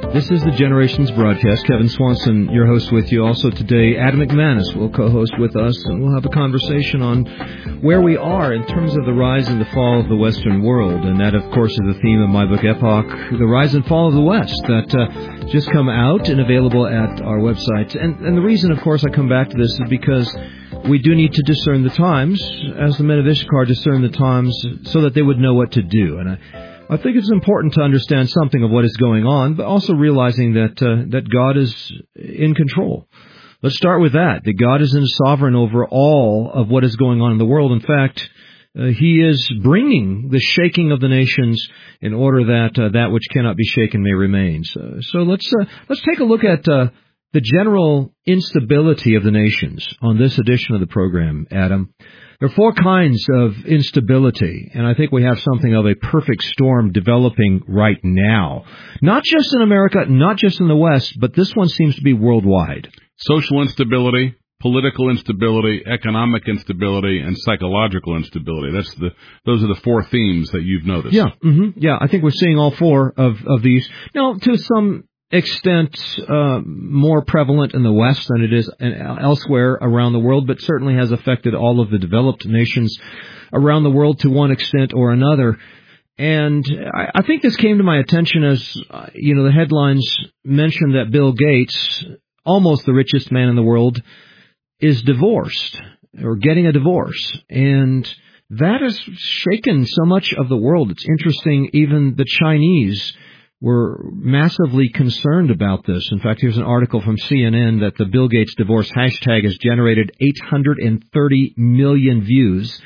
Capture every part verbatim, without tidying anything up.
This is the Generations broadcast. Kevin Swanson, your host with you. Also today, Adam McManus will co-host with us, and we'll have a conversation on where we are in terms of the rise and the fall of the Western world. And that, of course, is the theme of my book, Epoch, The Rise and Fall of the West, that uh, just come out and available at our website. And, and the reason, of course, I come back to this is because we do need to discern the times, as the men of Issachar discern the times, so that they would know what to do. And I I think it's important to understand something of what is going on, but also realizing that uh, that God is in control. Let's start with that, that God is in sovereign over all of what is going on in the world. In fact, uh, He is bringing the shaking of the nations in order that uh, that which cannot be shaken may remain. So, so let's uh, let's take a look at uh, the general instability of the nations on this edition of the program, Adam. There are four kinds of instability, and I think we have something of a perfect storm developing right now. Not just in America, not just in the West, but this one seems to be worldwide. Social instability, political instability, economic instability, and psychological instability. That's the those are the four themes that you've noticed. Yeah, mm-hmm, yeah. I think we're seeing all four of, of these. Now, to some extent uh, more prevalent in the West than it is elsewhere around the world, but certainly has affected all of the developed nations around the world to one extent or another. And I, I think this came to my attention as, uh, you know, the headlines mentioned that Bill Gates, almost the richest man in the world, is divorced or getting a divorce. And that has shaken so much of the world. It's interesting, even the Chinese were massively concerned about this. In fact, here's an article from C N N that the Bill Gates divorce hashtag has generated eight hundred thirty million views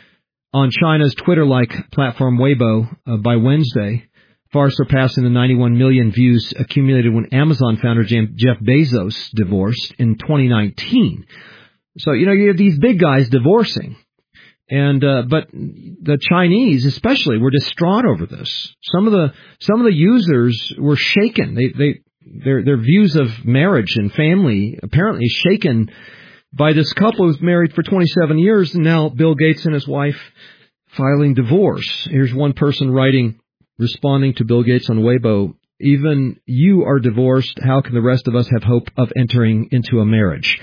on China's Twitter-like platform Weibo uh, by Wednesday, far surpassing the ninety-one million views accumulated when Amazon founder Jeff Bezos divorced in twenty nineteen. So, you know, you have these big guys divorcing. And uh, but the Chinese, especially, were distraught over this. Some of the some of the users were shaken. They they their their views of marriage and family apparently shaken by this couple who's married for twenty-seven years, and now Bill Gates and his wife filing divorce. Here's one person writing, responding to Bill Gates on Weibo: "Even you are divorced. How can the rest of us have hope of entering into a marriage?"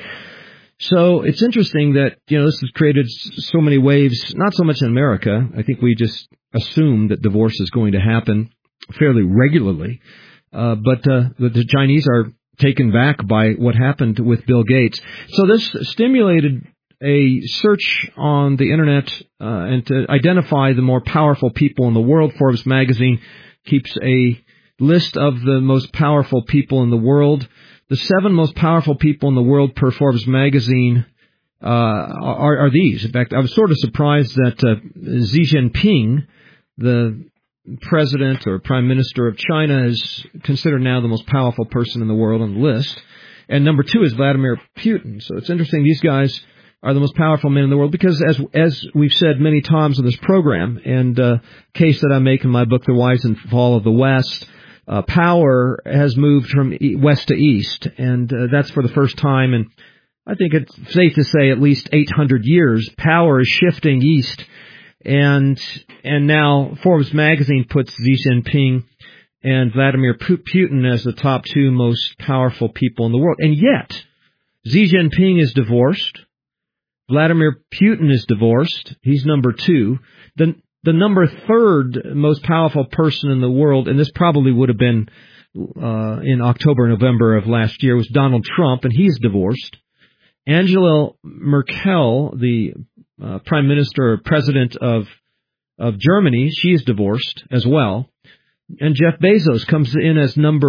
So it's interesting that, you know, this has created so many waves, not so much in America. I think we just assume that divorce is going to happen fairly regularly. Uh, but uh, the, the Chinese are taken back by what happened with Bill Gates. So this stimulated a search on the Internet uh, and to identify the more powerful people in the world. Forbes magazine keeps a list of the most powerful people in the world. The seven most powerful people in the world per Forbes magazine uh, are, are these. In fact, I was sort of surprised that uh, Xi Jinping, the president or prime minister of China, is considered now the most powerful person in the world on the list. And number two is Vladimir Putin. So it's interesting. These guys are the most powerful men in the world because, as as we've said many times in this program, and uh, case that I make in my book, The Rise and Fall of the West, Uh, power has moved from west to east, and uh, that's for the first time, and I think it's safe to say at least eight hundred years, power is shifting east, and and now Forbes magazine puts Xi Jinping and Vladimir Putin as the top two most powerful people in the world, and yet Xi Jinping is divorced, Vladimir Putin is divorced, he's number two, the The number third most powerful person in the world, and this probably would have been uh, in October, November of last year, was Donald Trump, and he's divorced. Angela Merkel, the uh, prime minister or president of of Germany, she is divorced as well. And Jeff Bezos comes in as number,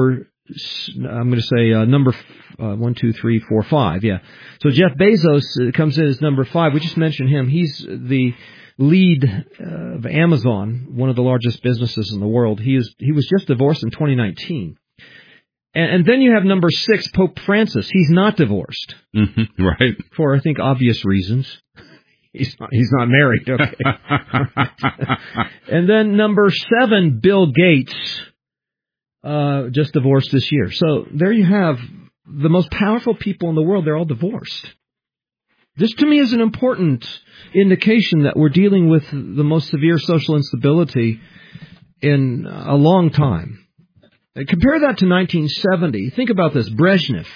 I'm going to say uh, number uh, one, two, three, four, five. Yeah. So Jeff Bezos comes in as number five. We just mentioned him. He's the lead uh, of Amazon, one of the largest businesses in the world. He is he was just divorced in twenty nineteen. And, and then you have number six, Pope Francis. He's not divorced. Mm-hmm, right. For, I think, obvious reasons. He's not, he's not married. Okay. And then number seven, Bill Gates, uh, just divorced this year. So there you have the most powerful people in the world. They're all divorced. This, to me, is an important indication that we're dealing with the most severe social instability in a long time. Uh, compare that to nineteen seventy. Think about this. Brezhnev.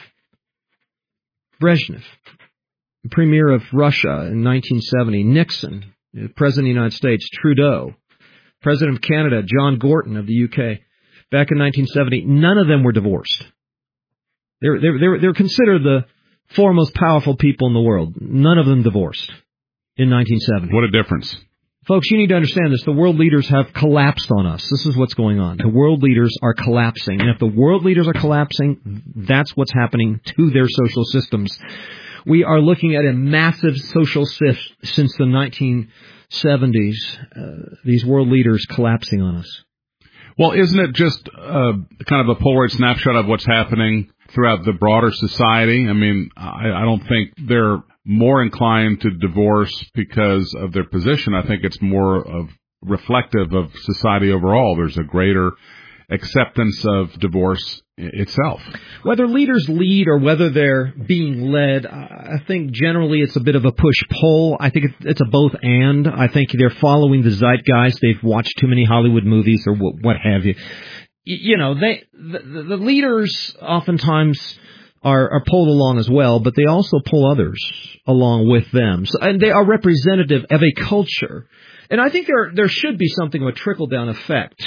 Brezhnev, premier of Russia in nineteen seventy. Nixon, President of the United States. Trudeau, President of Canada. John Gorton of the U K. Back in nineteen seventy, none of them were divorced. They're, they're, they're, they're considered the four most powerful people in the world. None of them divorced in nineteen seventy. What a difference. Folks, you need to understand this. The world leaders have collapsed on us. This is what's going on. The world leaders are collapsing. And if the world leaders are collapsing, that's what's happening to their social systems. We are looking at a massive social shift since the nineteen seventies. Uh, these world leaders collapsing on us. Well, isn't it just uh, kind of a Polaroid snapshot of what's happening throughout the broader society? I mean, I, I don't think they're more inclined to divorce because of their position. I think it's more of reflective of society overall. There's a greater acceptance of divorce itself. Whether leaders lead or whether they're being led, I think generally it's a bit of a push-pull. I think it's a both and. I think they're following the zeitgeist. They've watched too many Hollywood movies or what have you. You know, they the, the leaders oftentimes are, are pulled along as well, but they also pull others along with them. So, and they are representative of a culture. And I think there there should be something of a trickle-down effect.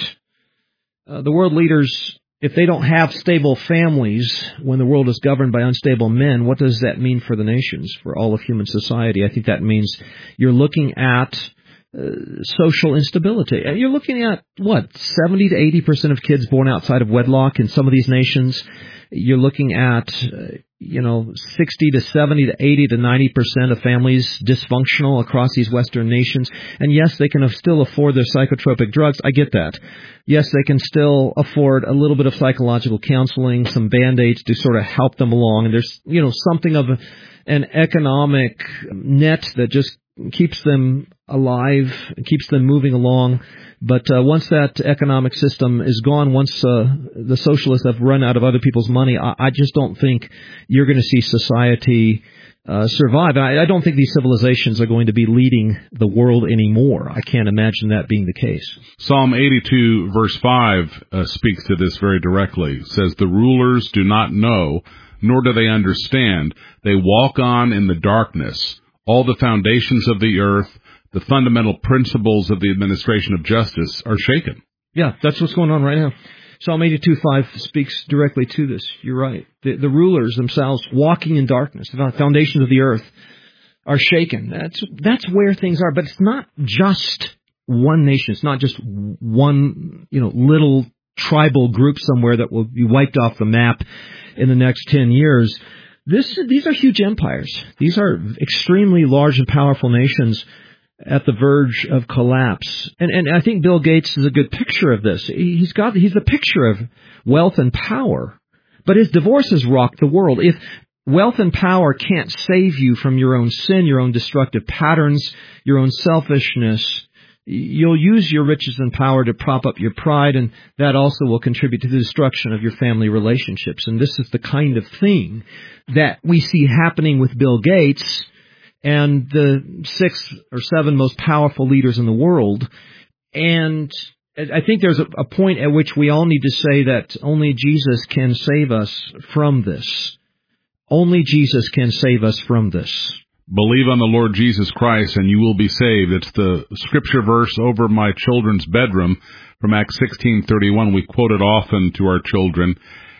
Uh, the world leaders, if they don't have stable families when the world is governed by unstable men, what does that mean for the nations, for all of human society? I think that means you're looking at uh, social instability. And you're looking at, what, seventy to eighty percent of kids born outside of wedlock in some of these nations. You're looking at, uh, you know, sixty to seventy to eighty to ninety percent of families dysfunctional across these Western nations. And yes, they can still afford their psychotropic drugs. I get that. Yes, they can still afford a little bit of psychological counseling, some Band-Aids to sort of help them along. And there's, you know, something of an economic net that just keeps them alive, keeps them moving along. But uh, once that economic system is gone, once uh, the socialists have run out of other people's money, I, I just don't think you're going to see society uh, survive. I, I don't think these civilizations are going to be leading the world anymore. I can't imagine that being the case. Psalm eighty-two, verse five, uh, speaks to this very directly. It says, "The rulers do not know, nor do they understand. They walk on in the darkness. All the foundations of the earth, the fundamental principles of the administration of justice are shaken." Yeah, that's what's going on right now. Psalm eighty-two five speaks directly to this. You're right. The, the rulers themselves walking in darkness, the foundations of the earth are shaken. That's that's where things are. But it's not just one nation. It's not just one, you know, little tribal group somewhere that will be wiped off the map in the next ten years. This, these are huge empires. These are extremely large and powerful nations at the verge of collapse. And, and I think Bill Gates is a good picture of this. He's got, he's the picture of wealth and power. But his divorce has rocked the world. If wealth and power can't save you from your own sin, your own destructive patterns, your own selfishness, you'll use your riches and power to prop up your pride, and that also will contribute to the destruction of your family relationships. And this is the kind of thing that we see happening with Bill Gates and the six or seven most powerful leaders in the world. And I think there's a point at which we all need to say that only Jesus can save us from this. Only Jesus can save us from this. Believe on the Lord Jesus Christ and you will be saved. It's the scripture verse over my children's bedroom from Acts sixteen thirty-one. We quote it often to our children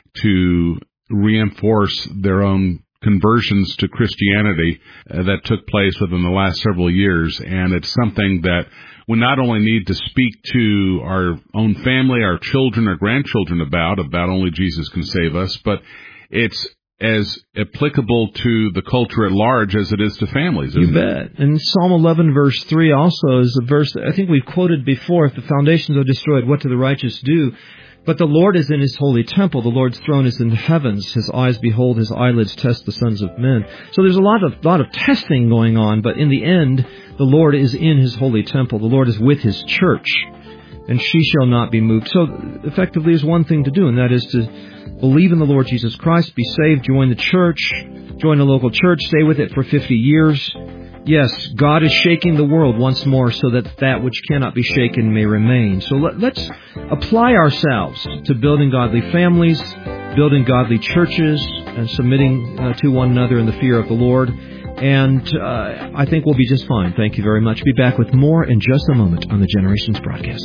to reinforce their own conversions to Christianity uh, that took place within the last several years. And it's something that we not only need to speak to our own family, our children, our grandchildren about, about only Jesus can save us, but it's as applicable to the culture at large as it is to families, isn't it? You bet. And Psalm eleven, verse three also is a verse that I think we've quoted before. If the foundations are destroyed, what do the righteous do? But the Lord is in his holy temple. The Lord's throne is in the heavens. His eyes behold, his eyelids test the sons of men. So there's a lot of lot of testing going on, but in the end, the Lord is in his holy temple. The Lord is with his church, and she shall not be moved. So effectively, there's one thing to do, and that is to believe in the Lord Jesus Christ, be saved, join the church, join a local church, stay with it for fifty years, Yes, God is shaking the world once more so that that which cannot be shaken may remain. So let, let's apply ourselves to building godly families, building godly churches, and submitting uh, to one another in the fear of the Lord. And uh, I think we'll be just fine. Thank you very much. Be back with more in just a moment on the Generations broadcast.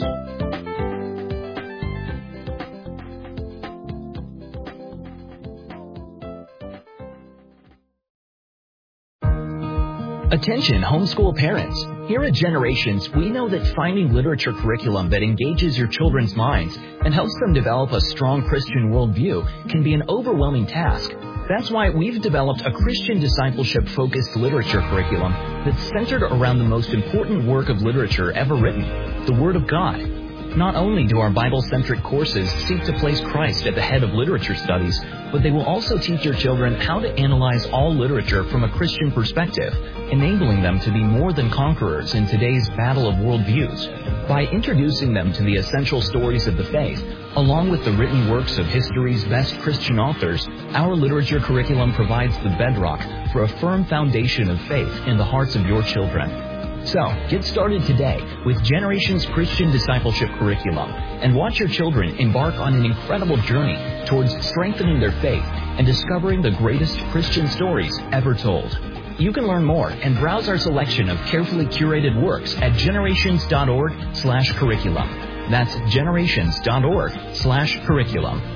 Attention homeschool parents. Here at Generations, we know that finding literature curriculum that engages your children's minds and helps them develop a strong Christian worldview can be an overwhelming task. That's why we've developed a Christian discipleship-focused literature curriculum that's centered around the most important work of literature ever written, the Word of God. Not only do our Bible-centric courses seek to place Christ at the head of literature studies, but they will also teach your children how to analyze all literature from a Christian perspective, enabling them to be more than conquerors in today's battle of worldviews. By introducing them to the essential stories of the faith, along with the written works of history's best Christian authors, our literature curriculum provides the bedrock for a firm foundation of faith in the hearts of your children. So, get started today with Generations Christian Discipleship Curriculum and watch your children embark on an incredible journey towards strengthening their faith and discovering the greatest Christian stories ever told. You can learn more and browse our selection of carefully curated works at generations.org slash curriculum. That's generations.org slash curriculum.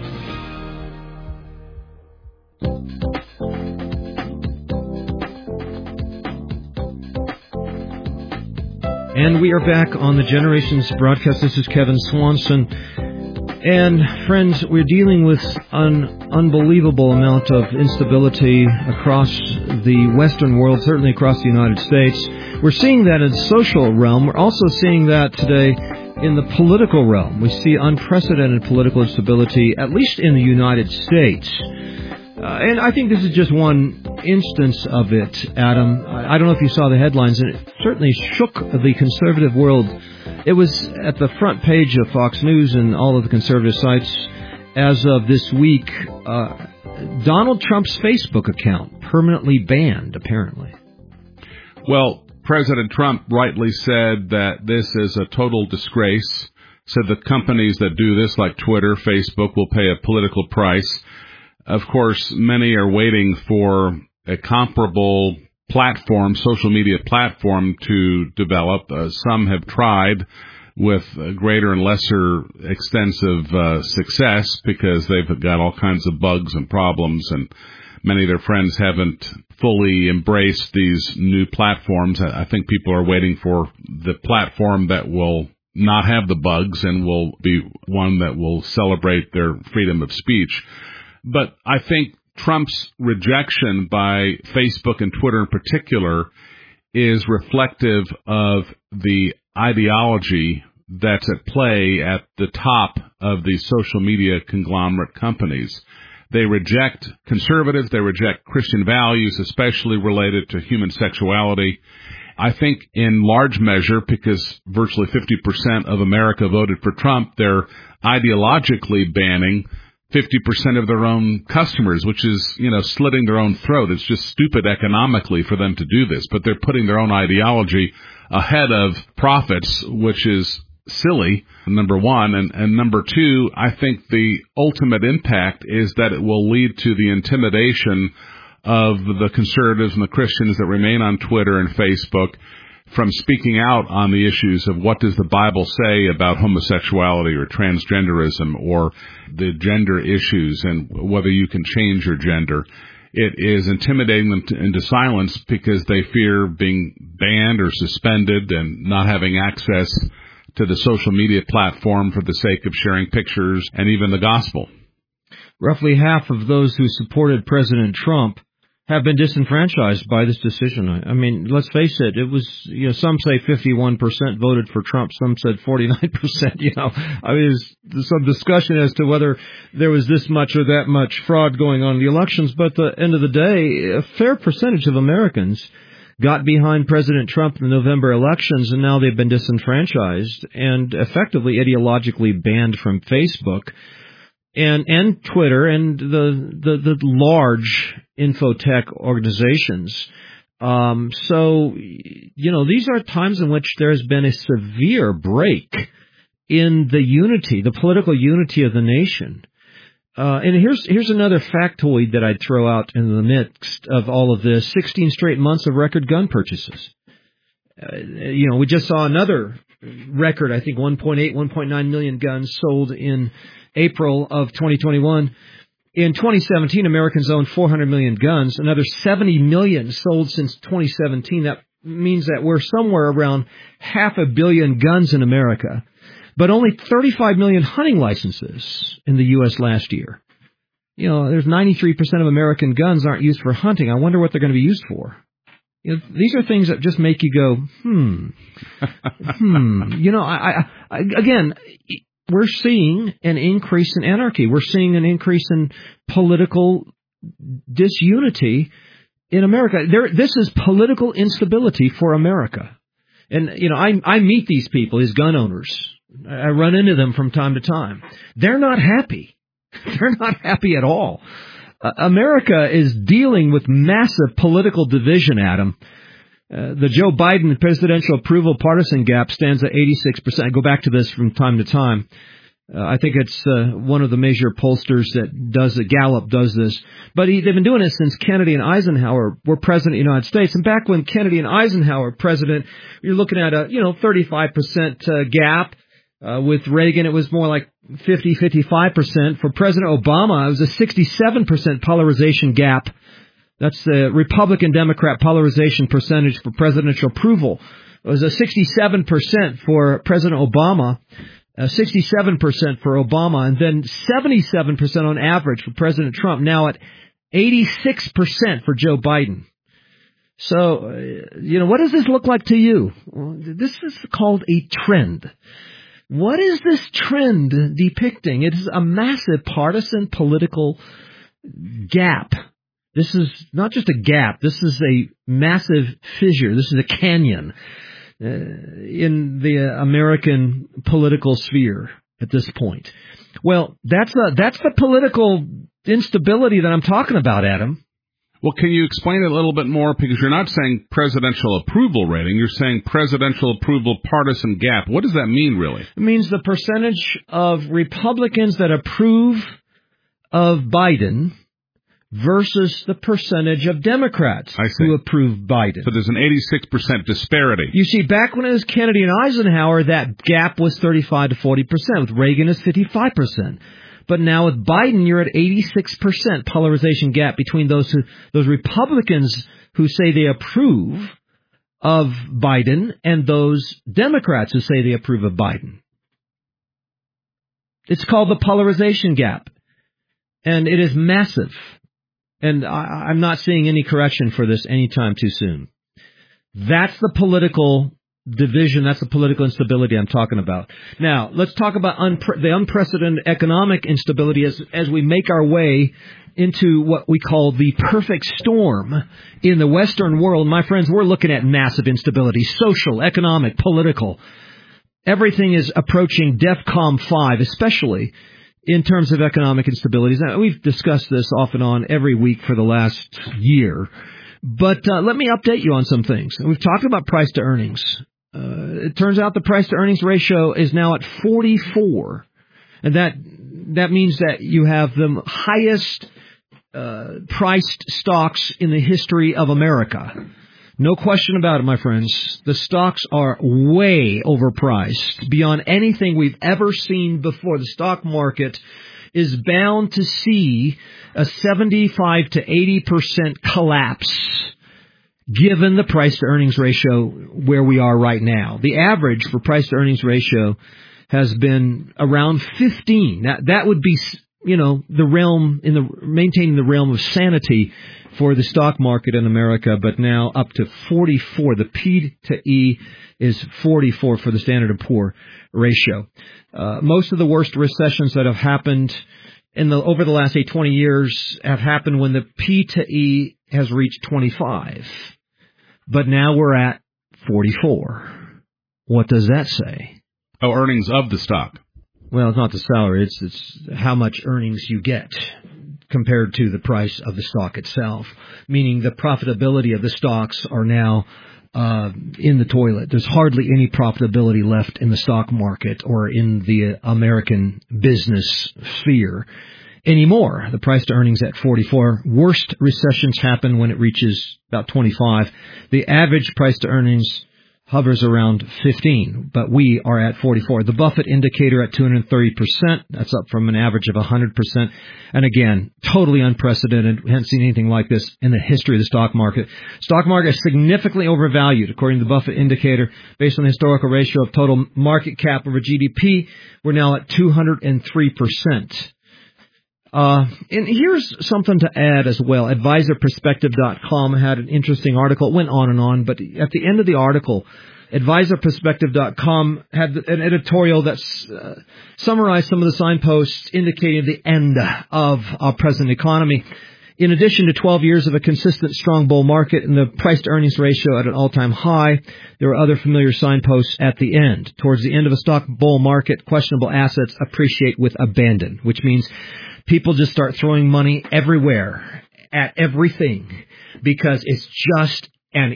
And we are back on the Generations broadcast. This is Kevin Swanson. And friends, we're dealing with an unbelievable amount of instability across the Western world, certainly across the United States. We're seeing that in the social realm. We're also seeing that today in the political realm. We see unprecedented political instability, at least in the United States. Uh, and I think this is just one instance of it, Adam. I don't know if you saw the headlines, and it certainly shook the conservative world. It was at the front page of Fox News and all of the conservative sites as of this week. Uh, Donald Trump's Facebook account permanently banned, apparently. Well, President Trump rightly said that this is a total disgrace, said the companies that do this, like Twitter, Facebook, will pay a political price. Of course, many are waiting for a comparable platform, social media platform, to develop. Uh, some have tried with greater and lesser extensive uh, success because they've got all kinds of bugs and problems, and many of their friends haven't fully embraced these new platforms. I think people are waiting for the platform that will not have the bugs and will be one that will celebrate their freedom of speech. But I think Trump's rejection by Facebook and Twitter in particular is reflective of the ideology that's at play at the top of these social media conglomerate companies. They reject conservatives, they reject Christian values, especially related to human sexuality. I think in large measure, because virtually fifty percent of America voted for Trump, they're ideologically banning fifty percent of their own customers, which is, you know, slitting their own throat. It's just stupid economically for them to do this, but they're putting their own ideology ahead of profits, which is silly, number one. And, and number two, I think the ultimate impact is that it will lead to the intimidation of the conservatives and the Christians that remain on Twitter and Facebook from speaking out on the issues of what does the Bible say about homosexuality or transgenderism or the gender issues and whether you can change your gender. It is intimidating them to, into silence because they fear being banned or suspended and not having access to the social media platform for the sake of sharing pictures and even the gospel. Roughly half of those who supported President Trump have been disenfranchised by this decision. I mean, let's face it, it was, you know, some say fifty-one percent voted for Trump, some said forty-nine percent, you know. I mean, there's some discussion as to whether there was this much or that much fraud going on in the elections, but at the end of the day, a fair percentage of Americans got behind President Trump in the November elections, and now they've been disenfranchised and effectively ideologically banned from Facebook and and Twitter and the the, the large infotech organizations. Um, so, you know, these are times in which there has been a severe break in the unity, the political unity of the nation. Uh, and here's here's another factoid that I'd throw out in the midst of all of this: sixteen straight months of record gun purchases. Uh, you know, we just saw another record, I think one point eight, one point nine million guns sold in April of twenty twenty-one. In twenty seventeen, Americans owned four hundred million guns, another seventy million sold since twenty seventeen. That means that we're somewhere around half a billion guns in America, but only thirty-five million hunting licenses in the U S last year. You know, there's ninety-three percent of American guns aren't used for hunting. I wonder what they're going to be used for. You know, these are things that just make you go, hmm, hmm. You know, I, I, I again, we're seeing an increase in anarchy. We're seeing an increase in political disunity in America. There, this is political instability for America. And, you know, I, I meet these people, these gun owners. I run into them from time to time. They're not happy. They're not happy at all. Uh, America is dealing with massive political division, Adam. Uh, the Joe Biden presidential approval partisan gap stands at eighty-six percent. I go back to this from time to time. Uh, I think it's uh, one of the major pollsters that does it. Gallup does this. But he, they've been doing it since Kennedy and Eisenhower were president of the United States. And back when Kennedy and Eisenhower were president, you're looking at a, you know, thirty-five percent uh, gap. Uh, with Reagan, it was more like fifty, fifty-five percent. For President Obama, it was a sixty-seven percent polarization gap. That's the Republican-Democrat polarization percentage for presidential approval. It was a sixty-seven percent for President Obama, uh, sixty-seven percent for Obama, and then seventy-seven percent on average for President Trump, now at eighty-six percent for Joe Biden. So, uh, you know, what does this look like to you? Well, this is called a trend. What is this trend depicting? It is a massive partisan political gap. This is not just a gap. This is a massive fissure. This is a canyon uh, in the uh, American political sphere at this point. Well, that's a, that's the political instability that I'm talking about, Adam. Well, can you explain it a little bit more? Because you're not saying presidential approval rating. You're saying presidential approval partisan gap. What does that mean, really? It means the percentage of Republicans that approve of Biden versus the percentage of Democrats who approve Biden. So there's an eighty-six percent disparity. You see, back when it was Kennedy and Eisenhower, that gap was thirty-five to forty percent. With Reagan, it's fifty-five percent. But now with Biden, you're at eighty-six percent polarization gap between those who, those Republicans who say they approve of Biden and those Democrats who say they approve of Biden. It's called the polarization gap. And it is massive. And I, I'm not seeing any correction for this anytime too soon. That's the political division. That's the political instability I'm talking about. Now, let's talk about unpre- the unprecedented economic instability as, as we make our way into what we call the perfect storm in the Western world. My friends, we're looking at massive instability, social, economic, political. Everything is approaching DEFCON five, especially in terms of economic instabilities. Now, we've discussed this off and on every week for the last year. But uh, let me update you on some things. We've talked about price to earnings. Uh, it turns out the price to earnings ratio is now at forty-four. And that that means that you have the highest uh, priced stocks in the history of America. No question about it, my friends. The stocks are way overpriced beyond anything we've ever seen before. The stock market is bound to see a seventy-five to eighty percent collapse given the price-to-earnings ratio where we are right now. The average for price-to-earnings ratio has been around fifteen. That, that would be, you know, the realm, in the maintaining the realm of sanity for the stock market in America, but now up to forty-four. The P to E is forty-four for the Standard and Poor ratio. Uh, most of the worst recessions that have happened in the over the last, say, twenty years have happened when the P to E has reached twenty-five. But now we're at forty-four. What does that say? Oh, earnings of the stock. Well, it's not the salary. It's, it's how much earnings you get compared to the price of the stock itself, meaning the profitability of the stocks are now uh, in the toilet. There's hardly any profitability left in the stock market or in the American business sphere anymore. The price to earnings at forty-four. Worst recessions happen when it reaches about twenty-five. The average price to earnings hovers around fifteen, but we are at forty-four. The Buffett indicator at two hundred thirty percent. That's up from an average of one hundred percent. And again, totally unprecedented. We haven't seen anything like this in the history of the stock market. Stock market is significantly overvalued, according to the Buffett indicator, based on the historical ratio of total market cap over G D P. We're now at two hundred three percent. Uh, and here's something to add as well. advisor perspective dot com had an interesting article. It went on and on, but at the end of the article, advisor perspective dot com had an editorial that uh, summarized some of the signposts indicating the end of our present economy. In addition to twelve years of a consistent strong bull market and the price-to-earnings ratio at an all-time high, there are other familiar signposts at the end. Towards the end of a stock bull market, questionable assets appreciate with abandon, which means people just start throwing money everywhere at everything because it's just an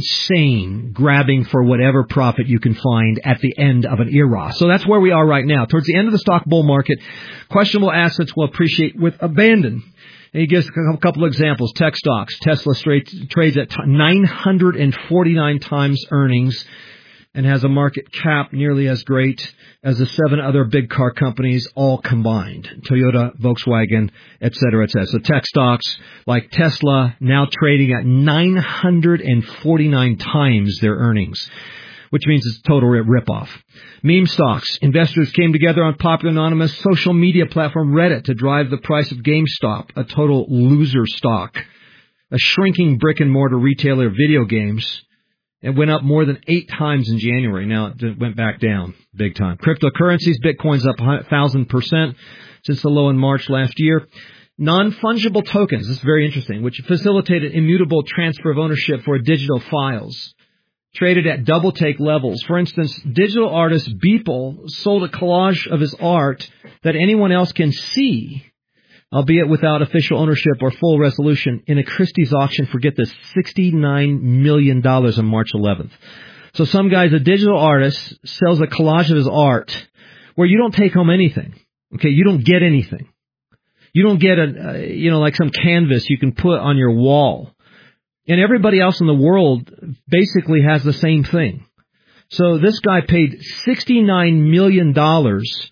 insane grabbing for whatever profit you can find at the end of an era. So that's where we are right now. Towards the end of the stock bull market, questionable assets will appreciate with abandon. And he gives a couple of examples. Tech stocks. Tesla trades at nine hundred forty-nine times earnings and has a market cap nearly as great as the seven other big car companies all combined. Toyota, Volkswagen, et cetera, et cetera. So tech stocks like Tesla now trading at nine hundred forty-nine times their earnings, which means it's a total ripoff. Meme stocks. Investors came together on popular anonymous social media platform Reddit to drive the price of GameStop, a total loser stock. A shrinking brick-and-mortar retailer of video games. It went up more than eight times in January. Now it went back down big time. Cryptocurrencies, Bitcoin's up one thousand percent since the low in March last year. Non-fungible tokens, this is very interesting, which facilitated immutable transfer of ownership for digital files, traded at double-take levels. For instance, digital artist Beeple sold a collage of his art that anyone else can see, albeit without official ownership or full resolution, in a Christie's auction for, get this, sixty-nine million dollars on March eleventh. So some guy's a digital artist, sells a collage of his art where you don't take home anything. Okay, you don't get anything. You don't get a, uh, you know, like some canvas you can put on your wall. And everybody else in the world basically has the same thing. So this guy paid sixty-nine million dollars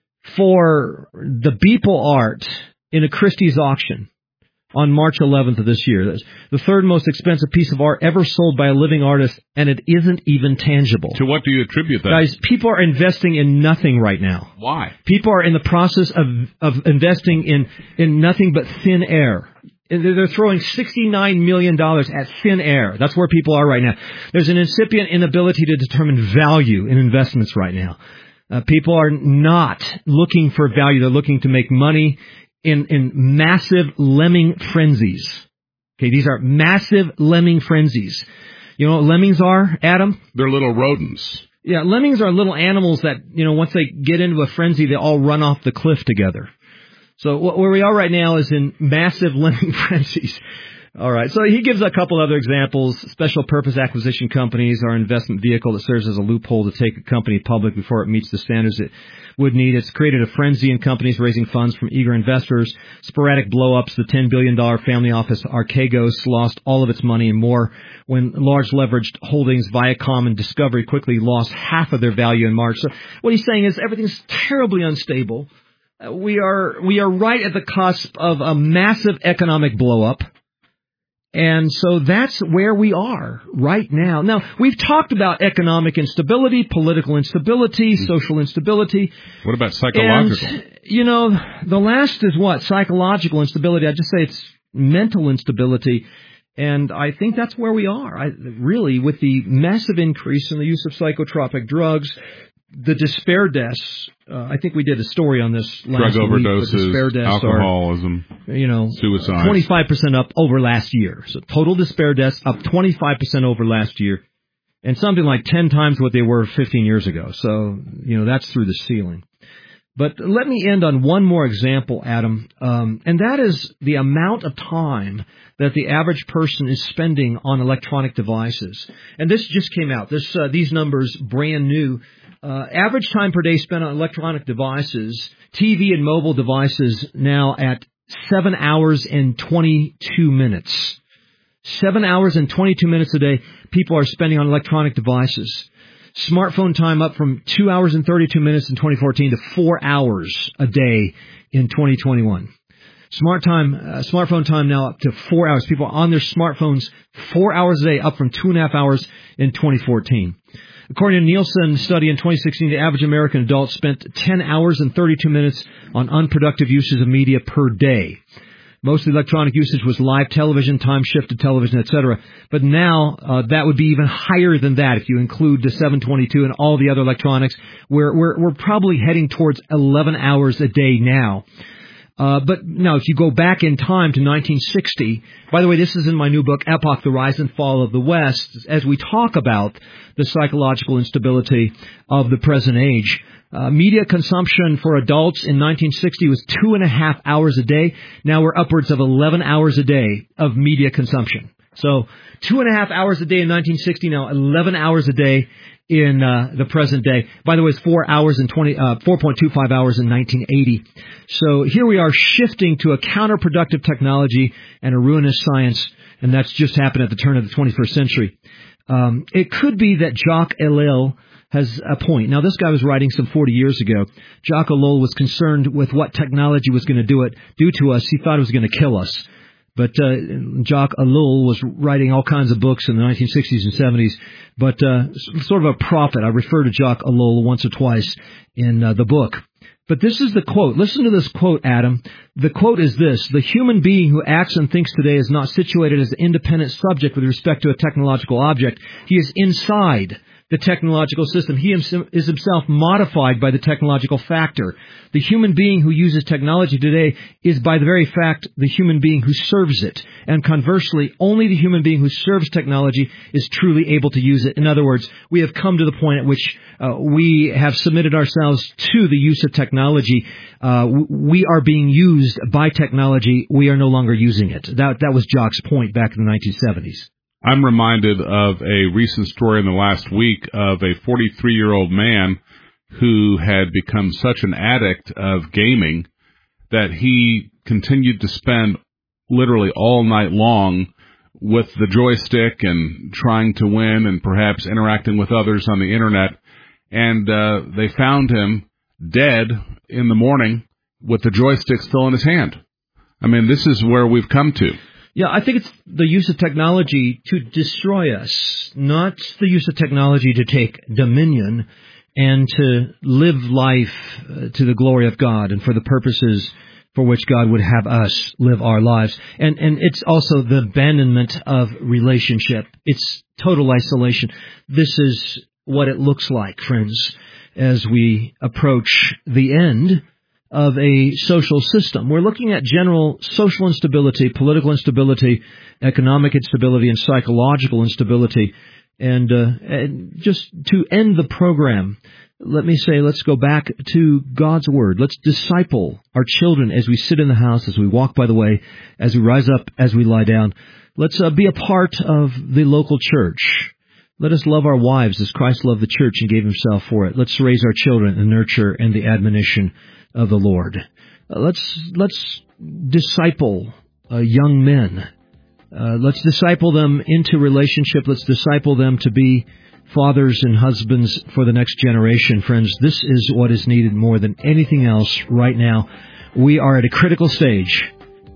for the Beeple art in a Christie's auction on March eleventh of this year. That's the third most expensive piece of art ever sold by a living artist, and it isn't even tangible. To what do you attribute that? Guys, people are investing in nothing right now. Why? People are in the process of, of investing in, in nothing but thin air. They're throwing sixty-nine million dollars at thin air. That's where people are right now. There's an incipient inability to determine value in investments right now. Uh, people are not looking for value. They're looking to make money in, in massive lemming frenzies. Okay, these are massive lemming frenzies. You know what lemmings are, Adam? They're little rodents. Yeah, lemmings are little animals that, you know, once they get into a frenzy, they all run off the cliff together. So where we are right now is in massive lemming frenzies. All right. So he gives a couple other examples. Special purpose acquisition companies are an investment vehicle that serves as a loophole to take a company public before it meets the standards it would need. It's created a frenzy in companies raising funds from eager investors. Sporadic blow-ups. The ten billion dollars family office Archegos lost all of its money and more when large leveraged holdings Viacom and Discovery quickly lost half of their value in March. So what he's saying is everything's terribly unstable. We are we are right at the cusp of a massive economic blow-up. And so that's where we are right now. Now, we've talked about economic instability, political instability, social instability. What about psychological? And, you know, the last is what? Psychological instability. I just say it's mental instability. And I think that's where we are. I, really, with the massive increase in the use of psychotropic drugs, the despair deaths, uh, I think we did a story on this last Drug week. overdoses, despair deaths alcoholism, are, you know, suicide. twenty-five percent up over last year. So total despair deaths up twenty-five percent over last year. And something like ten times what they were fifteen years ago. So, you know, that's through the ceiling. But let me end on one more example, Adam, um, and that is the amount of time that the average person is spending on electronic devices. And this just came out. This uh, these numbers, brand new. Uh, average time per day spent on electronic devices, T V and mobile devices, now at seven hours and twenty-two minutes. Seven hours and twenty-two minutes a day people are spending on electronic devices. Smartphone time up from two hours and thirty-two minutes in twenty fourteen to four hours a day in twenty twenty-one. Smart time, uh, smartphone time now up to four hours. People are on their smartphones four hours a day, up from two and a half hours in twenty fourteen. According to Nielsen study in twenty sixteen, the average American adult spent ten hours and thirty-two minutes on unproductive uses of media per day. Most of the electronic usage was live television, time-shifted television, et cetera. But now uh, that would be even higher than that if you include the seven twenty-two and all the other electronics. We're, we're, we're probably heading towards eleven hours a day now. Uh, but now, if you go back in time to nineteen sixty, by the way, this is in my new book, Epoch, The Rise and Fall of the West, as we talk about the psychological instability of the present age. Uh, media consumption for adults in nineteen sixty was two and a half hours a day. Now we're upwards of eleven hours a day of media consumption. So two and a half hours a day in nineteen sixty, now eleven hours a day in uh, the present day. By the way, it's four hours and twenty, uh, four point two five hours in nineteen eighty. So here we are shifting to a counterproductive technology and a ruinous science, and that's just happened at the turn of the twenty-first century. Um, it could be that Jacques Ellul has a point. Now, this guy was writing some forty years ago. Jacques Ellul was concerned with what technology was going to do it do to us. He thought it was going to kill us. But uh, Jacques Ellul was writing all kinds of books in the nineteen sixties and seventies. But uh, sort of a prophet. I refer to Jacques Ellul once or twice in uh, the book. But this is the quote. Listen to this quote, Adam. The quote is this: "The human being who acts and thinks today is not situated as an independent subject with respect to a technological object. He is inside the technological system. He is himself modified by the technological factor. The human being who uses technology today is by the very fact the human being who serves it. And conversely, only the human being who serves technology is truly able to use it." In other words, we have come to the point at which uh, we have submitted ourselves to the use of technology. Uh, we are being used by technology. We are no longer using it. That, that was Jacques' point back in the nineteen seventies. I'm reminded of a recent story in the last week of a forty-three-year-old man who had become such an addict of gaming that he continued to spend literally all night long with the joystick and trying to win and perhaps interacting with others on the Internet. And uh, they found him dead in the morning with the joystick still in his hand. I mean, this is where we've come to. Yeah, I think it's the use of technology to destroy us, not the use of technology to take dominion and to live life uh, to the glory of God and for the purposes for which God would have us live our lives. And and it's also the abandonment of relationship. It's total isolation. This is what it looks like, friends, as we approach the end of a social system. We're looking at general social instability, political instability, economic instability, and psychological instability. And, uh, and just to end the program, let me say, let's go back to God's Word. Let's disciple our children as we sit in the house, as we walk by the way, as we rise up, as we lie down. Let's uh, be a part of the local church. Let us love our wives as Christ loved the church and gave himself for it. Let's raise our children in the nurture and the admonition of the Lord. Uh, let's let's disciple uh, young men. Uh, let's disciple them into relationship. Let's disciple them to be fathers and husbands for the next generation. Friends, this is what is needed more than anything else right now. We are at a critical stage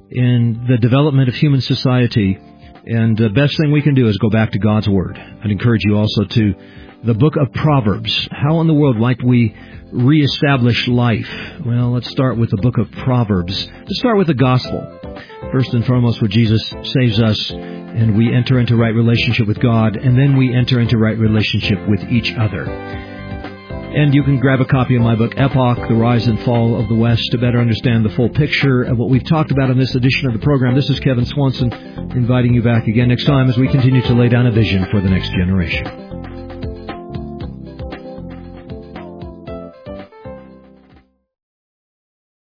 in the development of human society, and the best thing we can do is go back to God's Word. I'd encourage you also to the book of Proverbs. How in the world might we reestablish life? Well, let's start with the book of Proverbs. Let's start with the gospel. First and foremost, where Jesus saves us and we enter into right relationship with God, and then we enter into right relationship with each other. And you can grab a copy of my book, Epoch, The Rise and Fall of the West, to better understand the full picture of what we've talked about in this edition of the program. This is Kevin Swanson inviting you back again next time as we continue to lay down a vision for the next generation.